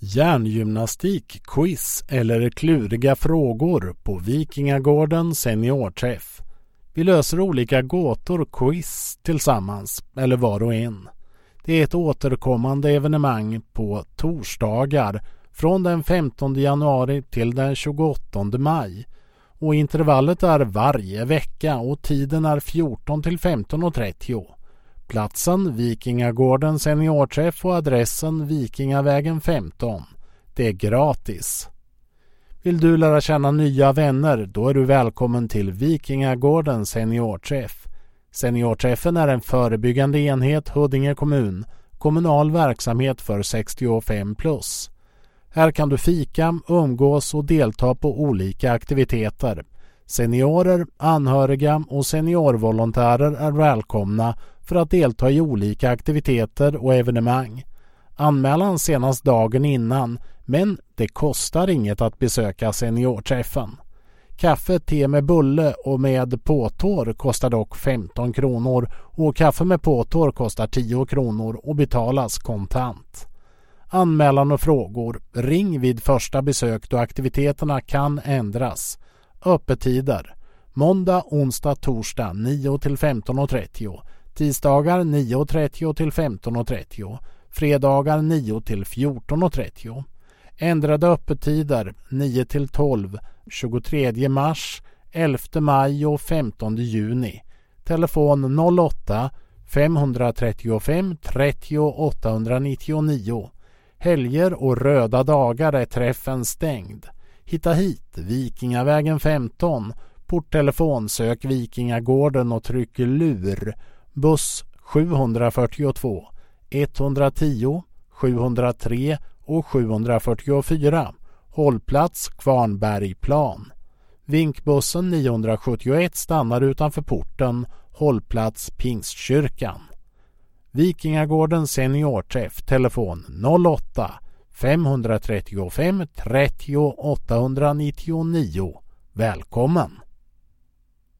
Hjärngymnastik, quiz eller kluriga frågor på Vikingagården seniorträff. Vi löser olika gåtor quiz tillsammans eller var och en. Det är ett återkommande evenemang på torsdagar från den 15 januari till den 28 maj. Och intervallet är varje vecka och tiden är 14 till 15.30. Platsen Vikingagården seniorträff och adressen Vikingavägen 15. Det är gratis. Vill du lära känna nya vänner, då är du välkommen till Vikingagården seniorträff. Seniorträffen är en förebyggande enhet Huddinge kommun, kommunal verksamhet för 65+. Här kan du fika, umgås och delta på olika aktiviteter. Seniorer, anhöriga och seniorvolontärer är välkomna för att delta i olika aktiviteter och evenemang. Anmälan senast dagen innan, men det kostar inget att besöka seniorträffen. Kaffe, te med bulle och med påtår kostar dock 15 kronor och kaffe med påtår kostar 10 kronor och betalas kontant. Anmälan och frågor, ring vid första besök då aktiviteterna kan ändras. Öppettider: måndag, onsdag, torsdag 9 till 15.30, tisdagar 9.30 till 15.30, fredagar 9 till 14.30. Ändrade öppettider 9 till 12, 23 mars, 11 maj och 15 juni. Telefon 08 535 30 899. Helger och röda dagar är träffen stängd. Hitta hit, Vikingavägen 15, porttelefon, sök Vikingagården och tryck lur. Buss 742, 110, 703 och 744. Hållplats Kvarnbergplan. Vinkbussen 971 stannar utanför porten. Hållplats Pingstkyrkan. Vikingagården seniorträff, telefon 08 535 30 899. Välkommen!